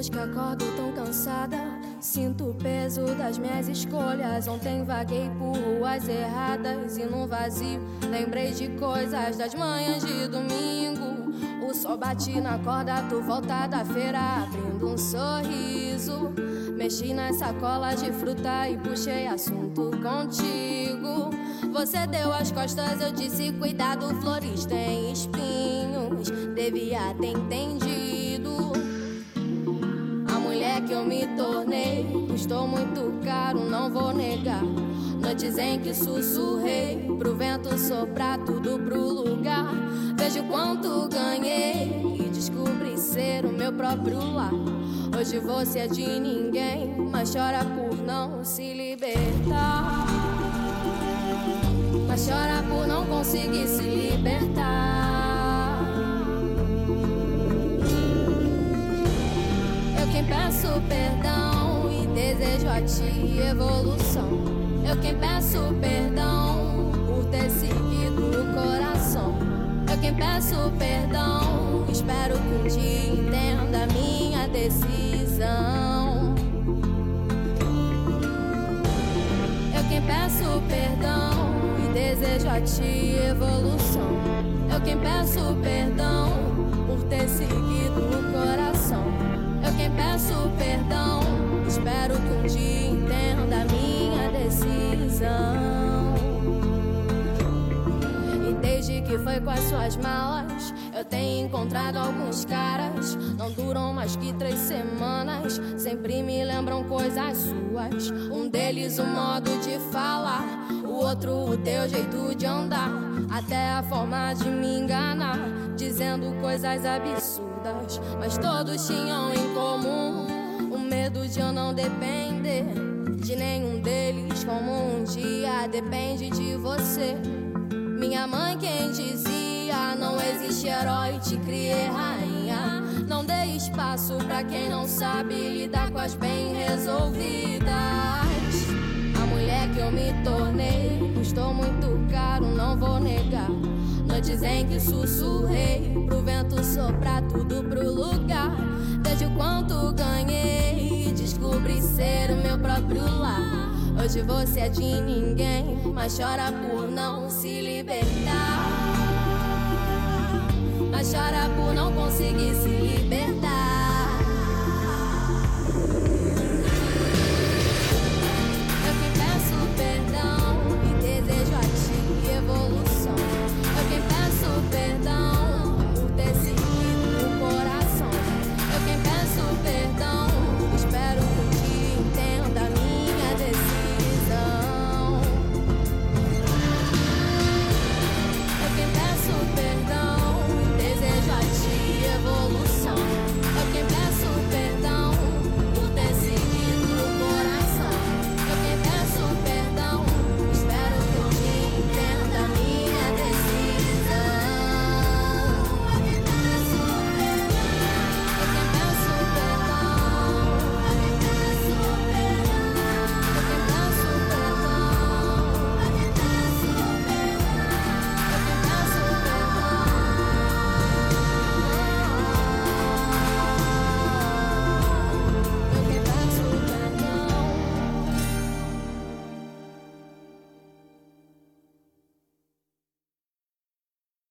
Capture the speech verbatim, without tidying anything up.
dias que acordo tão cansada, sinto o peso das minhas escolhas. Ontem vaguei por ruas erradas e no vazio lembrei de coisas das manhãs de domingo. O sol bate na corda, tu volta da feira abrindo um sorriso. Mexi nas sacolas de fruta e puxei assunto contigo. Você deu as costas, eu disse cuidado, flores têm espinhos. Devia ter entendido. A mulher que eu me tornei custou muito caro, não vou negar. Noites em que sussurrei pro vento soprar tudo pro lugar. Vejo quanto ganhei e descobri ser o meu próprio lar. Hoje você é de ninguém, mas chora por não se libertar. Mas chora por não conseguir se libertar. Eu quem peço perdão e desejo a ti evolução. Eu quem peço perdão por ter seguido o coração. Eu quem peço perdão, espero que um dia entenda a minha decisão. Eu quem peço perdão e desejo a ti evolução. Eu quem peço perdão por ter seguido o coração. Eu quem peço perdão, espero que um dia entenda a minha decisão. E desde que foi com as suas malas, eu tenho encontrado alguns caras. Não duram mais que três semanas, sempre me lembram coisas suas. Um deles o modo de falar, o outro o teu jeito de andar, até a forma de me enganar, dizendo coisas absurdas. Mas todos tinham em comum o medo de eu não depender de nenhum deles, como um dia depende de você. Minha mãe quem dizia, não existe herói, te criei rainha. Não dei espaço pra quem não sabe lidar com as bem resolvidas. A mulher que eu me tornei custou muito caro, não vou negar. Noites em que sussurrei pro vento soprar tudo pro lugar. Desde o quanto ganhei e descobri ser o meu próprio lar. Hoje você é de ninguém, mas chora por não se libertar. Mas chora por não conseguir se libertar.